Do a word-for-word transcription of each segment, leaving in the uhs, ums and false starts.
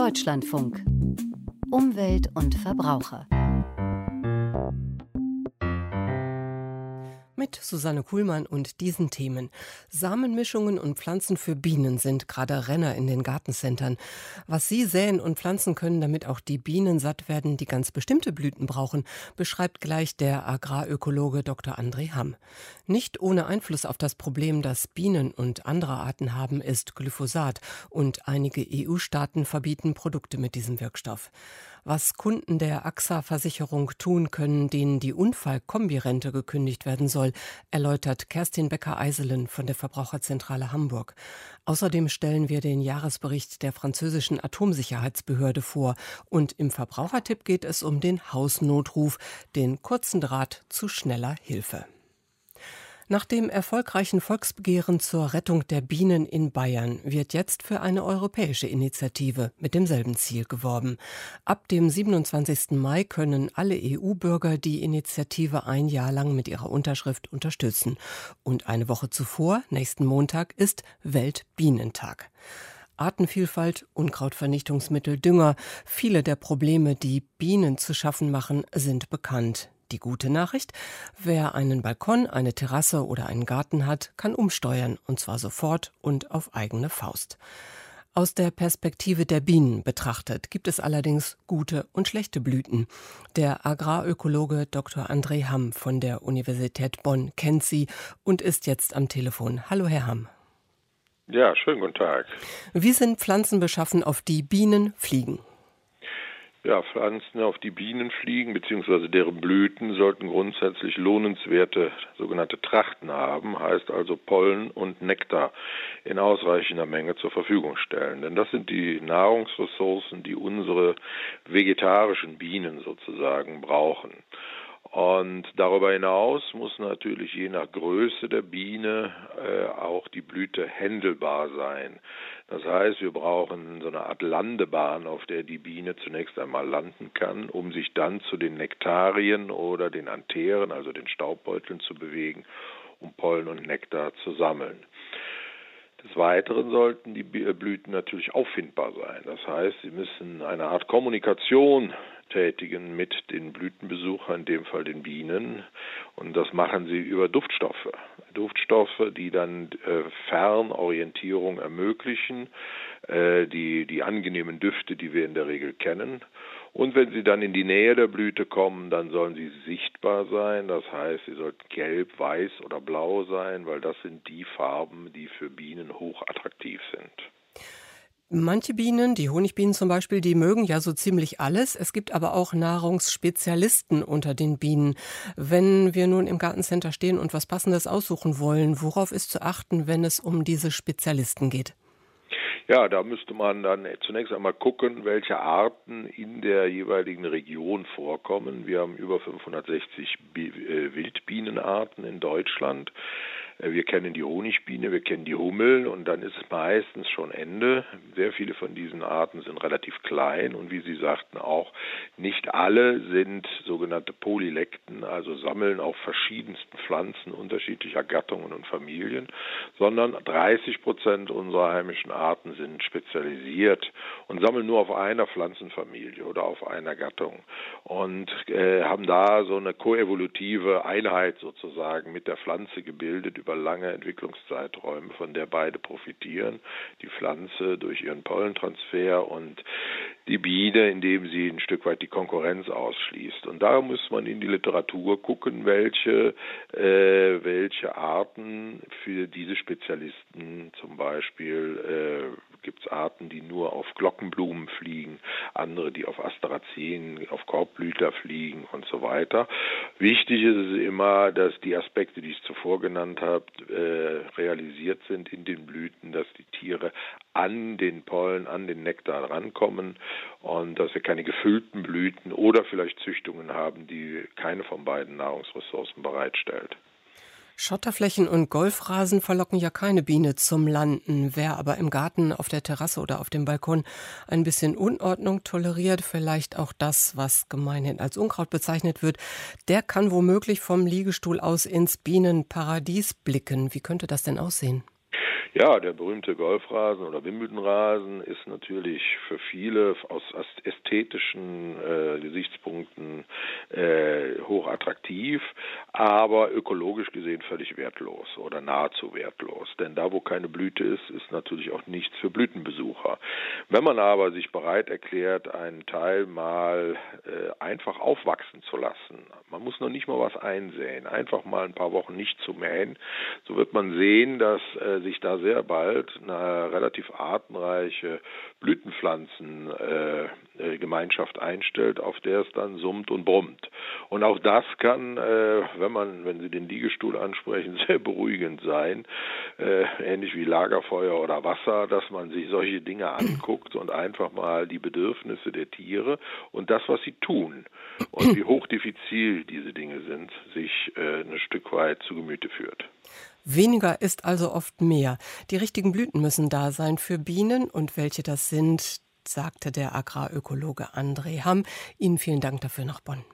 Deutschlandfunk. Umwelt und Verbraucher. Mit Susanne Kuhlmann und diesen Themen. Samenmischungen und Pflanzen für Bienen sind gerade Renner in den Gartencentern. Was sie säen und pflanzen können, damit auch die Bienen satt werden, die ganz bestimmte Blüten brauchen, beschreibt gleich der Agrarökologe Doktor André Hamm. Nicht ohne Einfluss auf das Problem, das Bienen und andere Arten haben, ist Glyphosat. Und einige E U-Staaten verbieten Produkte mit diesem Wirkstoff. Was Kunden der A X A-Versicherung tun können, denen die Unfallkombirente gekündigt werden soll, erläutert Kerstin Becker-Eiselen von der Verbraucherzentrale Hamburg. Außerdem stellen wir den Jahresbericht der französischen Atomsicherheitsbehörde vor. Und im Verbrauchertipp geht es um den Hausnotruf, den kurzen Draht zu schneller Hilfe. Nach dem erfolgreichen Volksbegehren zur Rettung der Bienen in Bayern wird jetzt für eine europäische Initiative mit demselben Ziel geworben. Ab dem siebenundzwanzigsten Mai können alle E U-Bürger die Initiative ein Jahr lang mit ihrer Unterschrift unterstützen. Und eine Woche zuvor, nächsten Montag, ist Weltbienentag. Artenvielfalt, Unkrautvernichtungsmittel, Dünger, viele der Probleme, die Bienen zu schaffen machen, sind bekannt. Die gute Nachricht: Wer einen Balkon, eine Terrasse oder einen Garten hat, kann umsteuern, und zwar sofort und auf eigene Faust. Aus der Perspektive der Bienen betrachtet gibt es allerdings gute und schlechte Blüten. Der Agrarökologe Doktor André Hamm von der Universität Bonn kennt sie und ist jetzt am Telefon. Hallo, Herr Hamm. Ja, schönen guten Tag. Wie sind Pflanzen beschaffen, auf die Bienen fliegen? Ja, Pflanzen, auf die Bienen fliegen, beziehungsweise deren Blüten, sollten grundsätzlich lohnenswerte sogenannte Trachten haben, heißt also Pollen und Nektar in ausreichender Menge zur Verfügung stellen. Denn das sind die Nahrungsressourcen, die unsere vegetarischen Bienen sozusagen brauchen. Und darüber hinaus muss natürlich je nach Größe der Biene äh, auch die Blüte händelbar sein. Das heißt, wir brauchen so eine Art Landebahn, auf der die Biene zunächst einmal landen kann, um sich dann zu den Nektarien oder den Antheren, also den Staubbeuteln, zu bewegen, um Pollen und Nektar zu sammeln. Des Weiteren sollten die Blüten natürlich auffindbar sein. Das heißt, sie müssen eine Art Kommunikation tätigen mit den Blütenbesuchern, in dem Fall den Bienen. Und das machen sie über Duftstoffe. Duftstoffe, die dann äh, Fernorientierung ermöglichen, äh, die, die angenehmen Düfte, die wir in der Regel kennen. Und wenn sie dann in die Nähe der Blüte kommen, dann sollen sie sichtbar sein. Das heißt, sie sollten gelb, weiß oder blau sein, weil das sind die Farben, die für Bienen hochattraktiv sind. Manche Bienen, die Honigbienen zum Beispiel, die mögen ja so ziemlich alles. Es gibt aber auch Nahrungsspezialisten unter den Bienen. Wenn wir nun im Gartencenter stehen und was Passendes aussuchen wollen, worauf ist zu achten, wenn es um diese Spezialisten geht? Ja, da müsste man dann zunächst einmal gucken, welche Arten in der jeweiligen Region vorkommen. Wir haben über fünfhundertsechzig Wildbienenarten in Deutschland. Wir kennen die Honigbiene, wir kennen die Hummel und dann ist es meistens schon Ende. Sehr viele von diesen Arten sind relativ klein und wie Sie sagten auch, nicht alle sind sogenannte Polylekten, also sammeln auf verschiedensten Pflanzen unterschiedlicher Gattungen und Familien, sondern dreißig Prozent unserer heimischen Arten sind spezialisiert und sammeln nur auf einer Pflanzenfamilie oder auf einer Gattung und äh, haben da so eine koevolutive Einheit sozusagen mit der Pflanze gebildet über lange Entwicklungszeiträume, von der beide profitieren. Die Pflanze durch ihren Pollentransfer und die Biene, indem sie ein Stück weit die Konkurrenz ausschließt. Und da muss man in die Literatur gucken, welche, äh, welche Arten für diese Spezialisten, zum Beispiel äh, gibt es Arten, die nur auf Glockenblumen fliegen, andere, die auf Asteraceen, auf Korbblütler fliegen und so weiter. Wichtig ist es immer, dass die Aspekte, die ich zuvor genannt habe, äh, realisiert sind in den Blüten, dass die Tiere an den Pollen, an den Nektar rankommen und dass wir keine gefüllten Blüten oder vielleicht Züchtungen haben, die keine von beiden Nahrungsressourcen bereitstellt. Schotterflächen und Golfrasen verlocken ja keine Biene zum Landen. Wer aber im Garten, auf der Terrasse oder auf dem Balkon ein bisschen Unordnung toleriert, vielleicht auch das, was gemeinhin als Unkraut bezeichnet wird, der kann womöglich vom Liegestuhl aus ins Bienenparadies blicken. Wie könnte das denn aussehen? Ja, der berühmte Golfrasen oder Wimbledonrasen ist natürlich für viele aus ästhetischen äh, Gesichtspunkten äh, hoch attraktiv, aber ökologisch gesehen völlig wertlos oder nahezu wertlos. Denn da, wo keine Blüte ist, ist natürlich auch nichts für Blütenbesucher. Wenn man aber sich bereit erklärt, einen Teil mal äh, einfach aufwachsen zu lassen, man muss noch nicht mal was einsäen, einfach mal ein paar Wochen nicht zu mähen, so wird man sehen, dass äh, sich da sehr bald eine relativ artenreiche Blütenpflanzengemeinschaft äh, einstellt, auf der es dann summt und brummt. Und auch das kann, äh, wenn man, wenn Sie den Liegestuhl ansprechen, sehr beruhigend sein, äh, ähnlich wie Lagerfeuer oder Wasser, dass man sich solche Dinge anguckt und einfach mal die Bedürfnisse der Tiere und das, was sie tun und wie hochdifizil diese Dinge sind, sich äh, ein Stück weit zu Gemüte führt. Weniger ist also oft mehr. Die richtigen Blüten müssen da sein für Bienen und welche das sind, sagte der Agrarökologe André Hamm. Ihnen vielen Dank dafür nach Bonn.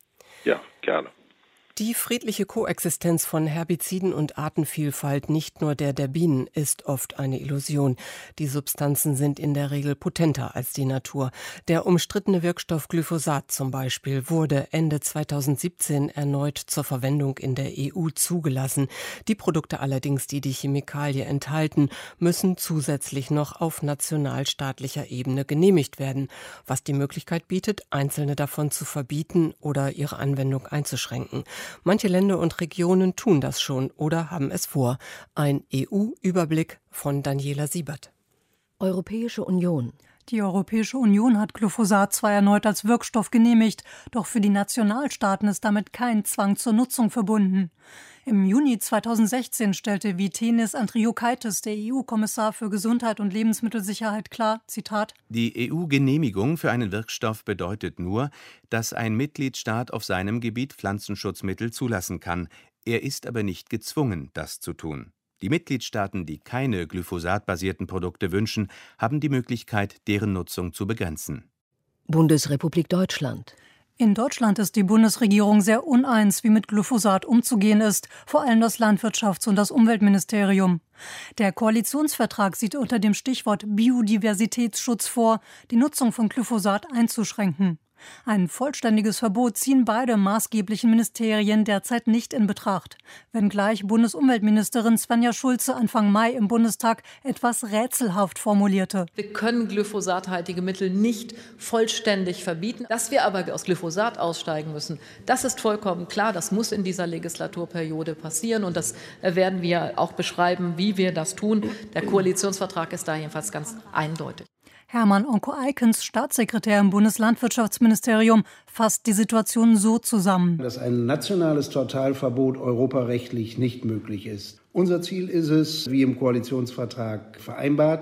Ja, gerne. Die friedliche Koexistenz von Herbiziden und Artenvielfalt, nicht nur der der Bienen, ist oft eine Illusion. Die Substanzen sind in der Regel potenter als die Natur. Der umstrittene Wirkstoff Glyphosat zum Beispiel wurde Ende zweitausendsiebzehn erneut zur Verwendung in der E U zugelassen. Die Produkte allerdings, die die Chemikalie enthalten, müssen zusätzlich noch auf nationalstaatlicher Ebene genehmigt werden, was die Möglichkeit bietet, einzelne davon zu verbieten oder ihre Anwendung einzuschränken. Manche Länder und Regionen tun das schon oder haben es vor. Ein E U-Überblick von Daniela Siebert. Europäische Union. Die Europäische Union hat Glyphosat zwar erneut als Wirkstoff genehmigt, doch für die Nationalstaaten ist damit kein Zwang zur Nutzung verbunden. Im Juni zweitausendsechzehn stellte Vytenis Andriukaitis, der E U-Kommissar für Gesundheit und Lebensmittelsicherheit, klar, Zitat: Die E U-Genehmigung für einen Wirkstoff bedeutet nur, dass ein Mitgliedstaat auf seinem Gebiet Pflanzenschutzmittel zulassen kann. Er ist aber nicht gezwungen, das zu tun. Die Mitgliedstaaten, die keine glyphosatbasierten Produkte wünschen, haben die Möglichkeit, deren Nutzung zu begrenzen. Bundesrepublik Deutschland. In Deutschland ist die Bundesregierung sehr uneins, wie mit Glyphosat umzugehen ist, vor allem das Landwirtschafts- und das Umweltministerium. Der Koalitionsvertrag sieht unter dem Stichwort Biodiversitätsschutz vor, die Nutzung von Glyphosat einzuschränken. Ein vollständiges Verbot ziehen beide maßgeblichen Ministerien derzeit nicht in Betracht, wenngleich Bundesumweltministerin Svenja Schulze Anfang Mai im Bundestag etwas rätselhaft formulierte. Wir können glyphosathaltige Mittel nicht vollständig verbieten. Dass wir aber aus Glyphosat aussteigen müssen, das ist vollkommen klar. Das muss in dieser Legislaturperiode passieren und das werden wir auch beschreiben, wie wir das tun. Der Koalitionsvertrag ist da jedenfalls ganz eindeutig. Hermann Onko-Eikens, Staatssekretär im Bundeslandwirtschaftsministerium, fasst die Situation so zusammen: Dass ein nationales Totalverbot europarechtlich nicht möglich ist. Unser Ziel ist es, wie im Koalitionsvertrag vereinbart,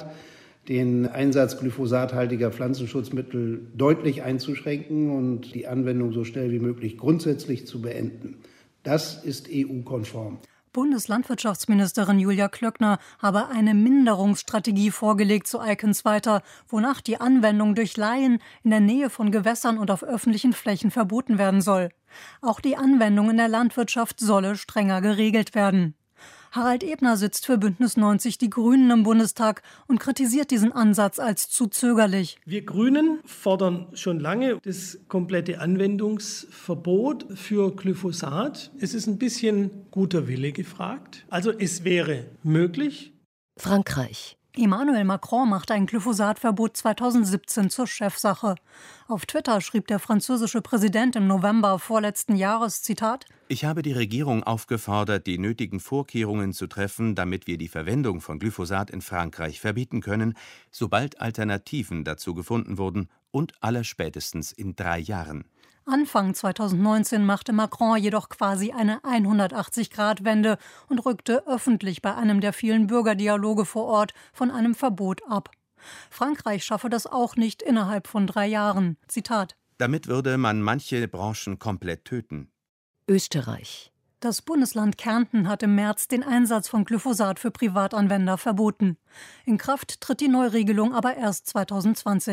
den Einsatz glyphosathaltiger Pflanzenschutzmittel deutlich einzuschränken und die Anwendung so schnell wie möglich grundsätzlich zu beenden. Das ist E U-konform. Bundeslandwirtschaftsministerin Julia Klöckner habe eine Minderungsstrategie vorgelegt, so Eikens weiter, wonach die Anwendung durch Laien in der Nähe von Gewässern und auf öffentlichen Flächen verboten werden soll. Auch die Anwendung in der Landwirtschaft solle strenger geregelt werden. Harald Ebner sitzt für Bündnis neunzig Die Grünen im Bundestag und kritisiert diesen Ansatz als zu zögerlich. Wir Grünen fordern schon lange das komplette Anwendungsverbot für Glyphosat. Es ist ein bisschen guter Wille gefragt. Also es wäre möglich. Frankreich. Emmanuel Macron machte ein Glyphosatverbot zweitausendsiebzehn zur Chefsache. Auf Twitter schrieb der französische Präsident im November vorletzten Jahres, Zitat: Ich habe die Regierung aufgefordert, die nötigen Vorkehrungen zu treffen, damit wir die Verwendung von Glyphosat in Frankreich verbieten können, sobald Alternativen dazu gefunden wurden und allerspätestens in drei Jahren. Anfang zweitausendneunzehn machte Macron jedoch quasi eine hundertachtzig-Grad-Wende und rückte öffentlich bei einem der vielen Bürgerdialoge vor Ort von einem Verbot ab. Frankreich schaffe das auch nicht innerhalb von drei Jahren. Zitat: Damit würde man manche Branchen komplett töten. Österreich. Das Bundesland Kärnten hat im März den Einsatz von Glyphosat für Privatanwender verboten. In Kraft tritt die Neuregelung aber erst zweitausendzwanzig.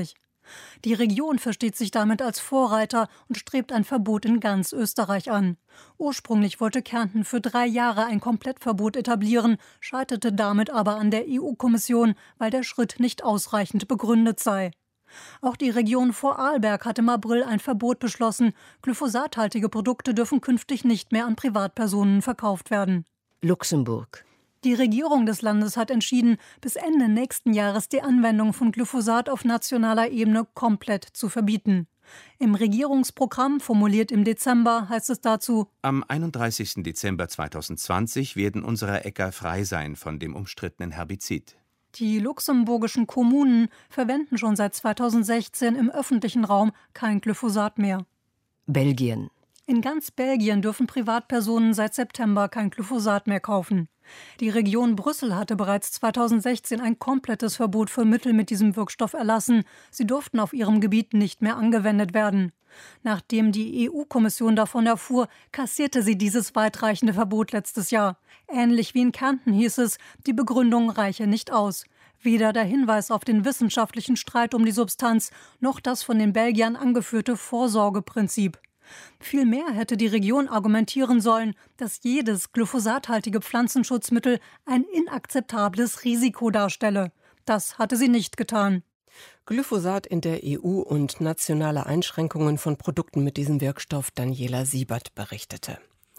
Die Region versteht sich damit als Vorreiter und strebt ein Verbot in ganz Österreich an. Ursprünglich wollte Kärnten für drei Jahre ein Komplettverbot etablieren, scheiterte damit aber an der E U-Kommission, weil der Schritt nicht ausreichend begründet sei. Auch die Region Vorarlberg hat im April ein Verbot beschlossen. Glyphosathaltige Produkte dürfen künftig nicht mehr an Privatpersonen verkauft werden. Luxemburg. Die Regierung des Landes hat entschieden, bis Ende nächsten Jahres die Anwendung von Glyphosat auf nationaler Ebene komplett zu verbieten. Im Regierungsprogramm, formuliert im Dezember, heißt es dazu: Am einunddreißigsten Dezember zweitausendzwanzig werden unsere Äcker frei sein von dem umstrittenen Herbizid. Die luxemburgischen Kommunen verwenden schon seit zweitausendsechzehn im öffentlichen Raum kein Glyphosat mehr. Belgien. In ganz Belgien dürfen Privatpersonen seit September kein Glyphosat mehr kaufen. Die Region Brüssel hatte bereits zweitausendsechzehn ein komplettes Verbot für Mittel mit diesem Wirkstoff erlassen. Sie durften auf ihrem Gebiet nicht mehr angewendet werden. Nachdem die E U-Kommission davon erfuhr, kassierte sie dieses weitreichende Verbot letztes Jahr. Ähnlich wie in Kärnten hieß es, die Begründung reiche nicht aus. Weder der Hinweis auf den wissenschaftlichen Streit um die Substanz, noch das von den Belgiern angeführte Vorsorgeprinzip. Vielmehr hätte die Region argumentieren sollen, dass jedes glyphosathaltige Pflanzenschutzmittel ein inakzeptables Risiko darstelle. Das hatte sie nicht getan. Glyphosat in der E U und nationale Einschränkungen von Produkten mit diesem Wirkstoff, Daniela Siebert berichtete.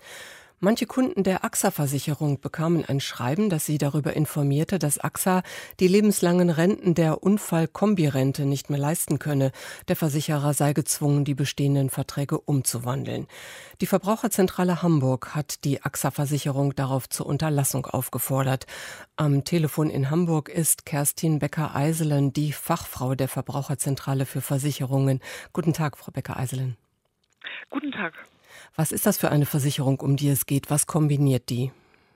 Manche Kunden der A X A-Versicherung bekamen ein Schreiben, das sie darüber informierte, dass A X A die lebenslangen Renten der Unfallkombirente nicht mehr leisten könne. Der Versicherer sei gezwungen, die bestehenden Verträge umzuwandeln. Die Verbraucherzentrale Hamburg hat die A X A-Versicherung darauf zur Unterlassung aufgefordert. Am Telefon in Hamburg ist Kerstin Becker-Eiselen, die Fachfrau der Verbraucherzentrale für Versicherungen. Guten Tag, Frau Becker-Eiselen. Guten Tag. Was ist das für eine Versicherung, um die es geht? Was kombiniert die?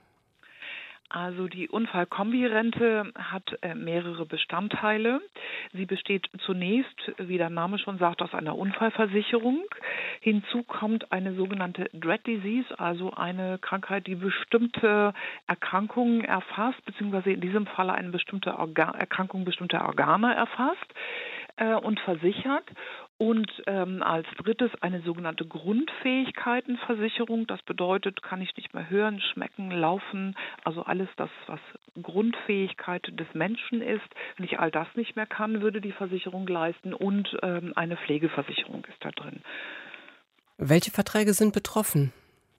Also die Unfallkombirente hat äh, mehrere Bestandteile. Sie besteht zunächst, wie der Name schon sagt, aus einer Unfallversicherung. Hinzu kommt eine sogenannte Dread Disease, also eine Krankheit, die bestimmte Erkrankungen erfasst, beziehungsweise in diesem Falle eine bestimmte Organ- Erkrankung bestimmter Organe erfasst äh, und versichert. Und ähm, als drittes eine sogenannte Grundfähigkeitenversicherung. Das bedeutet, kann ich nicht mehr hören, schmecken, laufen, also alles das, was Grundfähigkeit des Menschen ist. Wenn ich all das nicht mehr kann, würde die Versicherung leisten. Und ähm, eine Pflegeversicherung ist da drin. Welche Verträge sind betroffen?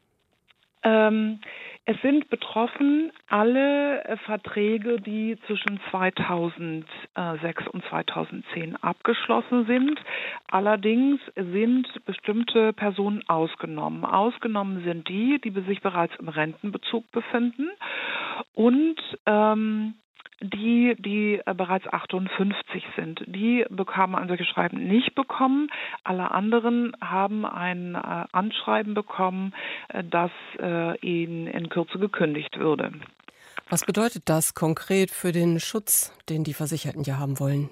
Ähm, es sind betroffen alle äh, Verträge, die zwischen zweitausendsechs und zweitausendzehn abgeschlossen sind. Allerdings sind bestimmte Personen ausgenommen. Ausgenommen sind die, die sich bereits im Rentenbezug befinden und ähm, die, die bereits achtundfünfzig sind. Die bekamen ein solches Schreiben nicht bekommen. Alle anderen haben ein äh, Anschreiben bekommen, äh, dass äh, ihnen in Kürze gekündigt würde. Was bedeutet das konkret für den Schutz, den die Versicherten ja haben wollen?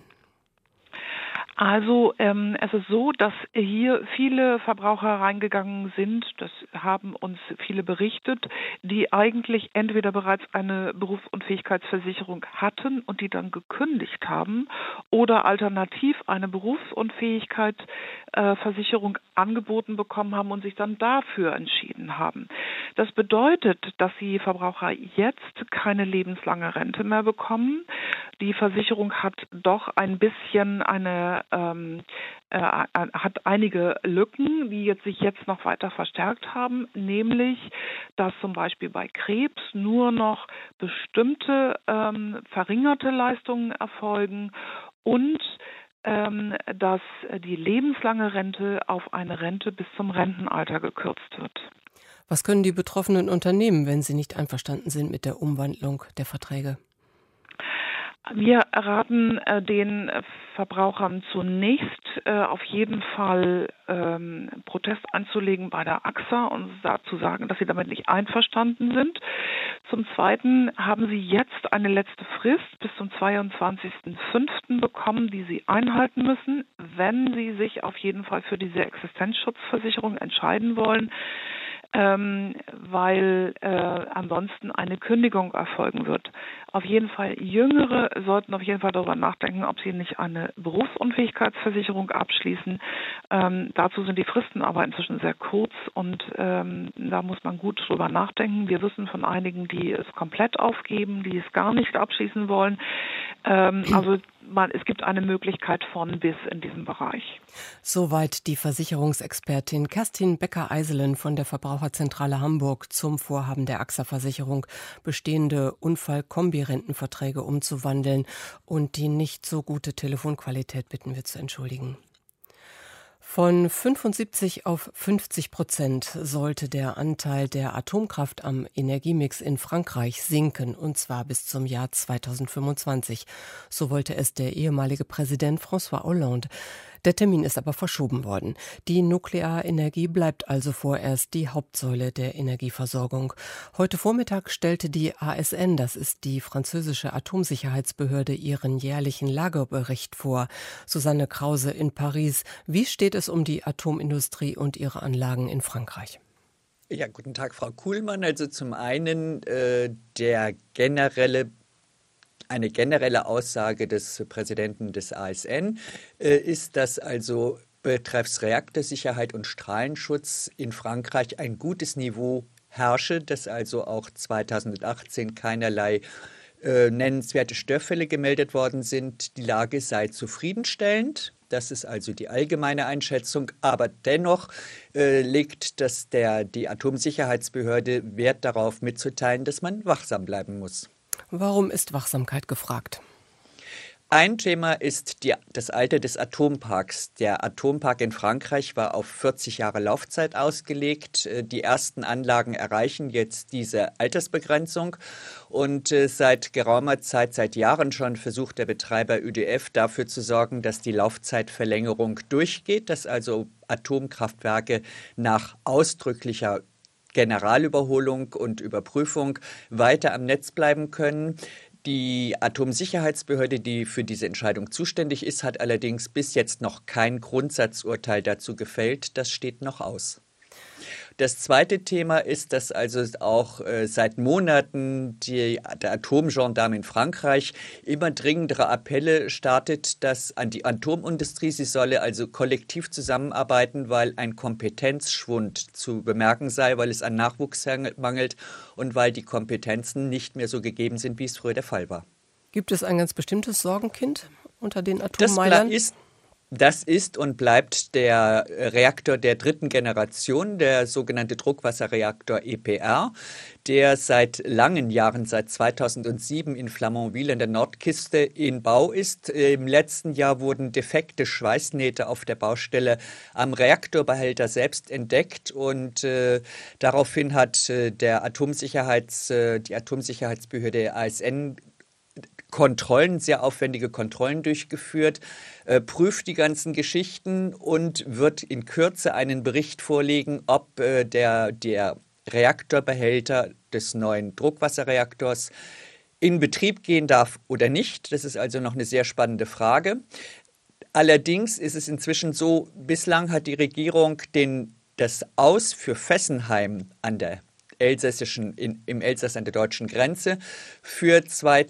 Also ähm, es ist so, dass hier viele Verbraucher reingegangen sind, das haben uns viele berichtet, die eigentlich entweder bereits eine Berufsunfähigkeitsversicherung hatten und die dann gekündigt haben oder alternativ eine Berufsunfähigkeitsversicherung äh, angeboten bekommen haben und sich dann dafür entschieden haben. Das bedeutet, dass die Verbraucher jetzt keine lebenslange Rente mehr bekommen. Die Versicherung hat doch ein bisschen eine Ähm, äh, hat einige Lücken, die jetzt sich jetzt noch weiter verstärkt haben, nämlich, dass zum Beispiel bei Krebs nur noch bestimmte ähm, verringerte Leistungen erfolgen und ähm, dass die lebenslange Rente auf eine Rente bis zum Rentenalter gekürzt wird. Was können die betroffenen Unternehmen, wenn sie nicht einverstanden sind mit der Umwandlung der Verträge? Wir raten äh, den Verbrauchern zunächst äh, auf jeden Fall ähm, Protest einzulegen bei der A X A und dazu sagen, dass sie damit nicht einverstanden sind. Zum Zweiten haben sie jetzt eine letzte Frist bis zum zweiundzwanzigsten fünften bekommen, die sie einhalten müssen, wenn sie sich auf jeden Fall für diese Existenzschutzversicherung entscheiden wollen. ähm, weil äh, ansonsten eine Kündigung erfolgen wird. Auf jeden Fall Jüngere sollten auf jeden Fall darüber nachdenken, ob sie nicht eine Berufsunfähigkeitsversicherung abschließen. Ähm, dazu sind die Fristen aber inzwischen sehr kurz und ähm, da muss man gut drüber nachdenken. Wir wissen von einigen, die es komplett aufgeben, die es gar nicht abschließen wollen. Ähm, also man, es gibt eine Möglichkeit von bis in diesem Bereich. Soweit die Versicherungsexpertin Kerstin Becker-Eiselen von der Verbraucherzentrale Hamburg zum Vorhaben der A X A-Versicherung, bestehende Unfall-Kombi-Rentenverträge umzuwandeln und die nicht so gute Telefonqualität bitten wir zu entschuldigen. Von fünfundsiebzig auf fünfzig Prozent sollte der Anteil der Atomkraft am Energiemix in Frankreich sinken, und zwar bis zum Jahr zweitausendfünfundzwanzig. So wollte es der ehemalige Präsident François Hollande. Der Termin ist aber verschoben worden. Die Nuklearenergie bleibt also vorerst die Hauptsäule der Energieversorgung. Heute Vormittag stellte die A S N, das ist die französische Atomsicherheitsbehörde, ihren jährlichen Lagebericht vor. Susanne Krause in Paris. Wie steht es um die Atomindustrie und ihre Anlagen in Frankreich? Ja, guten Tag, Frau Kuhlmann. Also zum einen äh, der generelle Eine generelle Aussage des Präsidenten des A S N äh, ist, dass also betreffs Reaktorsicherheit und Strahlenschutz in Frankreich ein gutes Niveau herrsche, dass also auch zweitausendachtzehn keinerlei äh, nennenswerte Störfälle gemeldet worden sind. Die Lage sei zufriedenstellend. Das ist also die allgemeine Einschätzung. Aber dennoch äh, legt das der, die Atomsicherheitsbehörde Wert darauf mitzuteilen, dass man wachsam bleiben muss. Warum ist Wachsamkeit gefragt? Ein Thema ist die, das Alter des Atomparks. Der Atompark in Frankreich war auf vierzig Jahre Laufzeit ausgelegt. Die ersten Anlagen erreichen jetzt diese Altersbegrenzung. Und seit geraumer Zeit, seit Jahren schon, versucht der Betreiber Ö D F dafür zu sorgen, dass die Laufzeitverlängerung durchgeht, dass also Atomkraftwerke nach ausdrücklicher Generalüberholung und Überprüfung weiter am Netz bleiben können. Die Atomsicherheitsbehörde, die für diese Entscheidung zuständig ist, hat allerdings bis jetzt noch kein Grundsatzurteil dazu gefällt. Das steht noch aus. Das zweite Thema ist, dass also auch äh, seit Monaten die, der Atomgendarme in Frankreich immer dringendere Appelle startet, dass an die Atomindustrie, sie solle also kollektiv zusammenarbeiten, weil ein Kompetenzschwund zu bemerken sei, weil es an Nachwuchs mangelt und weil die Kompetenzen nicht mehr so gegeben sind, wie es früher der Fall war. Gibt es ein ganz bestimmtes Sorgenkind unter den Atommeilern? Das ist Das ist und bleibt der Reaktor der dritten Generation, der sogenannte Druckwasserreaktor E P R, der seit langen Jahren, seit zweitausendsieben in Flamanville an der Nordküste in Bau ist. Im letzten Jahr wurden defekte Schweißnähte auf der Baustelle am Reaktorbehälter selbst entdeckt und äh, daraufhin hat äh, der Atomsicherheits, äh, die Atomsicherheitsbehörde A S N Kontrollen, sehr aufwendige Kontrollen durchgeführt, äh, prüft die ganzen Geschichten und wird in Kürze einen Bericht vorlegen, ob äh, der, der Reaktorbehälter des neuen Druckwasserreaktors in Betrieb gehen darf oder nicht. Das ist also noch eine sehr spannende Frage. Allerdings ist es inzwischen so, bislang hat die Regierung den, das Aus für Fessenheim an der elsässischen, in, im Elsass an der deutschen Grenze für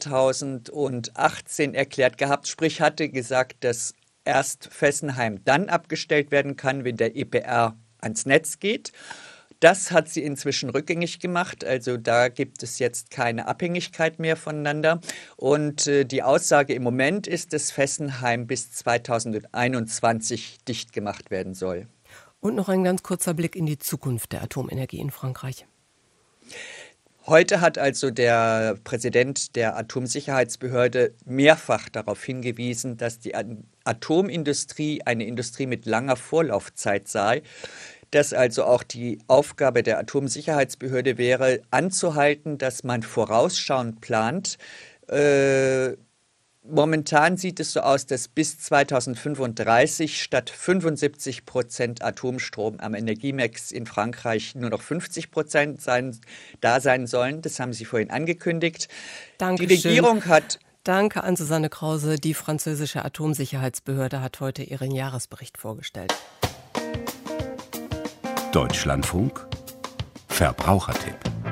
zweitausendachtzehn erklärt gehabt. Sprich, hatte gesagt, dass erst Fessenheim dann abgestellt werden kann, wenn der E P R ans Netz geht. Das hat sie inzwischen rückgängig gemacht. Also da gibt es jetzt keine Abhängigkeit mehr voneinander. Und äh, die Aussage im Moment ist, dass Fessenheim bis zweitausendeinundzwanzig dicht gemacht werden soll. Und noch ein ganz kurzer Blick in die Zukunft der Atomenergie in Frankreich. Heute hat also der Präsident der Atomsicherheitsbehörde mehrfach darauf hingewiesen, dass die Atomindustrie eine Industrie mit langer Vorlaufzeit sei, dass also auch die Aufgabe der Atomsicherheitsbehörde wäre, anzuhalten, dass man vorausschauend plant. Äh, Momentan sieht es so aus, dass bis zweitausendfünfunddreißig statt fünfundsiebzig Prozent Atomstrom am Energiemix in Frankreich nur noch fünfzig Prozent sein, da sein sollen. Das haben Sie vorhin angekündigt. Dankeschön. Die Regierung hat... Danke an Susanne Krause. Die französische Atomsicherheitsbehörde hat heute ihren Jahresbericht vorgestellt. Deutschlandfunk Verbrauchertipp.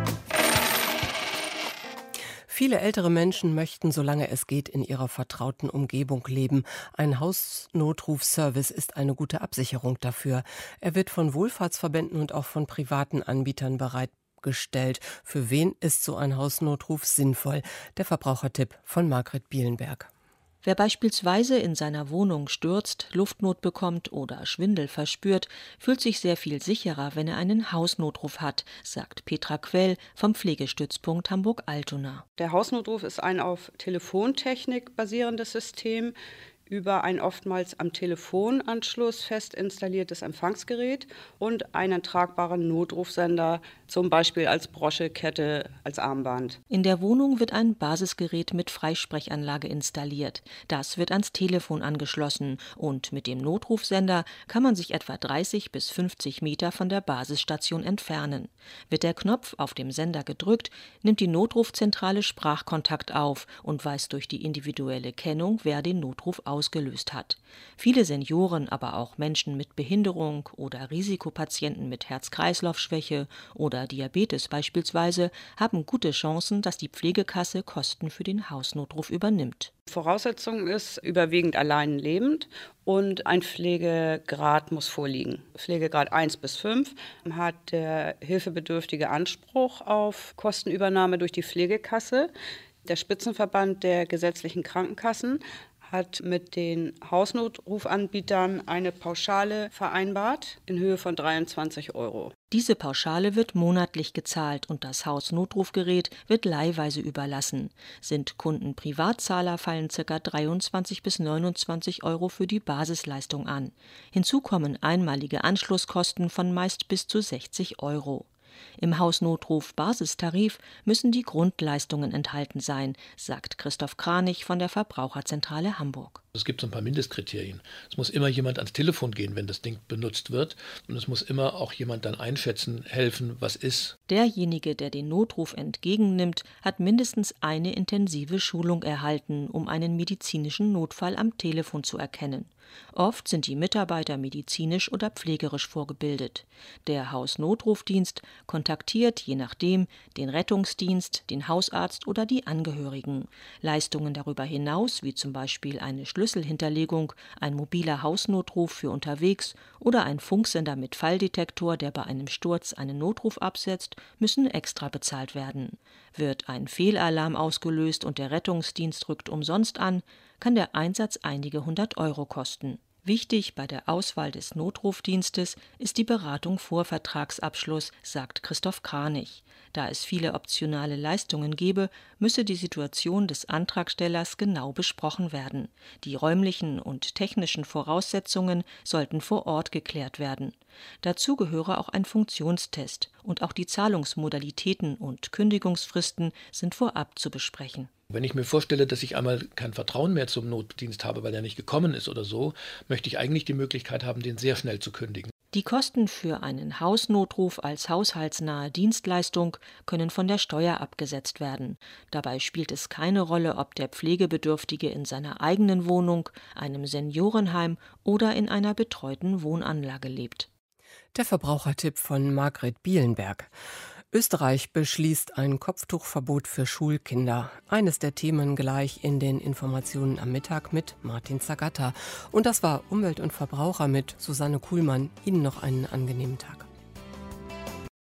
Viele ältere Menschen möchten, solange es geht, in ihrer vertrauten Umgebung leben. Ein Hausnotrufservice ist eine gute Absicherung dafür. Er wird von Wohlfahrtsverbänden und auch von privaten Anbietern bereitgestellt. Für wen ist so ein Hausnotruf sinnvoll? Der Verbrauchertipp von Margret Bielenberg. Wer beispielsweise in seiner Wohnung stürzt, Luftnot bekommt oder Schwindel verspürt, fühlt sich sehr viel sicherer, wenn er einen Hausnotruf hat, sagt Petra Quell vom Pflegestützpunkt Hamburg-Altona. Der Hausnotruf ist ein auf Telefontechnik basierendes System über ein oftmals am Telefonanschluss fest installiertes Empfangsgerät und einen tragbaren Notrufsender, zum Beispiel als Brosche, Kette, als Armband. In der Wohnung wird ein Basisgerät mit Freisprechanlage installiert. Das wird ans Telefon angeschlossen und mit dem Notrufsender kann man sich etwa dreißig bis fünfzig Meter von der Basisstation entfernen. Wird der Knopf auf dem Sender gedrückt, nimmt die Notrufzentrale Sprachkontakt auf und weiß durch die individuelle Kennung, wer den Notruf ausgelöst hat. Viele Senioren, aber auch Menschen mit Behinderung oder Risikopatienten mit Herz-Kreislauf-Schwäche oder Diabetes beispielsweise haben gute Chancen, dass die Pflegekasse Kosten für den Hausnotruf übernimmt. Voraussetzung ist überwiegend allein lebend und ein Pflegegrad muss vorliegen. Pflegegrad eins bis fünf hat der Hilfebedürftige Anspruch auf Kostenübernahme durch die Pflegekasse. Der Spitzenverband der gesetzlichen Krankenkassen hat mit den Hausnotrufanbietern eine Pauschale vereinbart in Höhe von dreiundzwanzig Euro. Diese Pauschale wird monatlich gezahlt und das Hausnotrufgerät wird leihweise überlassen. Sind Kunden Privatzahler, fallen ca. dreiundzwanzig bis neunundzwanzig Euro für die Basisleistung an. Hinzu kommen einmalige Anschlusskosten von meist bis zu sechzig Euro. Im Hausnotruf-Basistarif müssen die Grundleistungen enthalten sein, sagt Christoph Kranich von der Verbraucherzentrale Hamburg. Es gibt so ein paar Mindestkriterien. Es muss immer jemand ans Telefon gehen, wenn das Ding benutzt wird. Und es muss immer auch jemand dann einschätzen, helfen, was ist. Derjenige, der den Notruf entgegennimmt, hat mindestens eine intensive Schulung erhalten, um einen medizinischen Notfall am Telefon zu erkennen. Oft sind die Mitarbeiter medizinisch oder pflegerisch vorgebildet. Der Hausnotrufdienst kontaktiert je nachdem den Rettungsdienst, den Hausarzt oder die Angehörigen. Leistungen darüber hinaus, wie zum Beispiel eine Schlüsselhinterlegung, ein mobiler Hausnotruf für unterwegs oder ein Funksender mit Falldetektor, der bei einem Sturz einen Notruf absetzt, müssen extra bezahlt werden. Wird ein Fehlalarm ausgelöst und der Rettungsdienst rückt umsonst an, kann der Einsatz einige hundert Euro kosten. Wichtig bei der Auswahl des Notrufdienstes ist die Beratung vor Vertragsabschluss, sagt Christoph Kranich. Da es viele optionale Leistungen gebe, müsse die Situation des Antragstellers genau besprochen werden. Die räumlichen und technischen Voraussetzungen sollten vor Ort geklärt werden. Dazu gehöre auch ein Funktionstest und auch die Zahlungsmodalitäten und Kündigungsfristen sind vorab zu besprechen. Wenn ich mir vorstelle, dass ich einmal kein Vertrauen mehr zum Notdienst habe, weil er nicht gekommen ist oder so, möchte ich eigentlich die Möglichkeit haben, den sehr schnell zu kündigen. Die Kosten für einen Hausnotruf als haushaltsnahe Dienstleistung können von der Steuer abgesetzt werden. Dabei spielt es keine Rolle, ob der Pflegebedürftige in seiner eigenen Wohnung, einem Seniorenheim oder in einer betreuten Wohnanlage lebt. Der Verbrauchertipp von Margret Bielenberg. Österreich beschließt ein Kopftuchverbot für Schulkinder. Eines der Themen gleich in den Informationen am Mittag mit Martin Zagatta. Und das war Umwelt und Verbraucher mit Susanne Kuhlmann. Ihnen noch einen angenehmen Tag.